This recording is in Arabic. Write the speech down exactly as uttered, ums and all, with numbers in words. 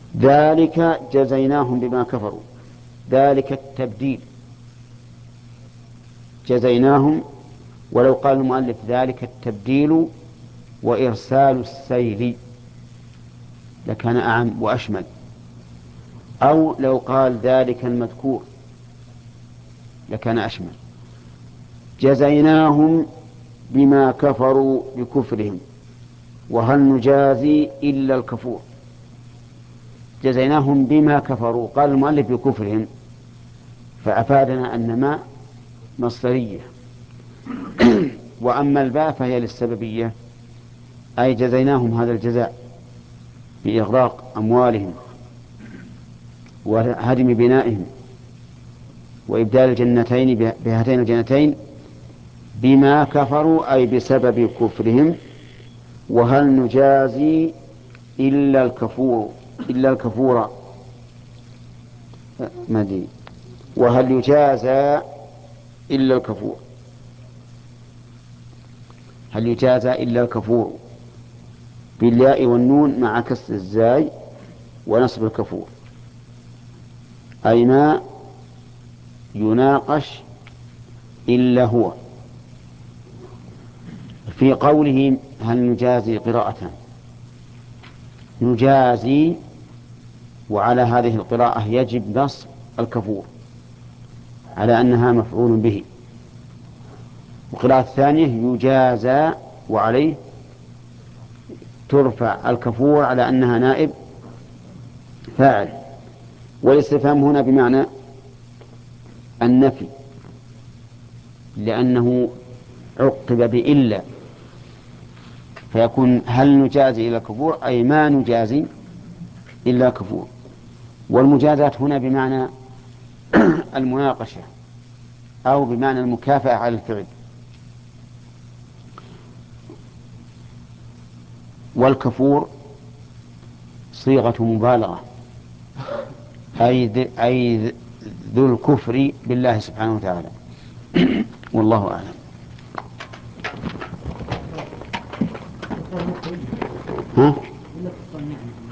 ذلك جزيناهم بما كفروا. ذلك التبديل جزيناهم. ولو قال المؤلف ذلك التبديل وإرسال السيل لكان أعم وأشمل. أو لو قال ذلك المذكور لكان أشمل. جزيناهم بما كفروا بكفرهم وهل نجازي إلا الكفور. جزيناهم بما كفروا، قال المؤلف بكفرهم، فأفادنا أن ما مصدرية. وأما الباء فهي للسببية، أي جزيناهم هذا الجزاء بإغراق أموالهم وهدم بنائهم وإبدال الجنتين بهاتين الجنتين بما كفروا أي بسبب كفرهم. وهل نجازي إلا الكفور إلا الكفور مدي وهل يجازى إلا الكفور. هل يجازى إلا الكفور بالياء والنون مع كسر الزاي ونصب الكفور، أي ما يناقش إلا هو. في قوله هل نجازي قراءة نجازي، وعلى هذه القراءة يجب نصب الكفور على أنها مفعول به. وقراءة الثانية يجازى وعليه ترفع الكفور على أنها نائب فاعل. والاستفهام هنا بمعنى النفي لأنه عقب بإلا، فيكون هل نجازي إلا كفور أي ما نجازي إلا كفور. والمجازاة هنا بمعنى المناقشة أو بمعنى المكافأة على الفعل. والكفور صيغة مبالغة، أي أي ذو الكفر بالله سبحانه وتعالى. والله أعلم. ها؟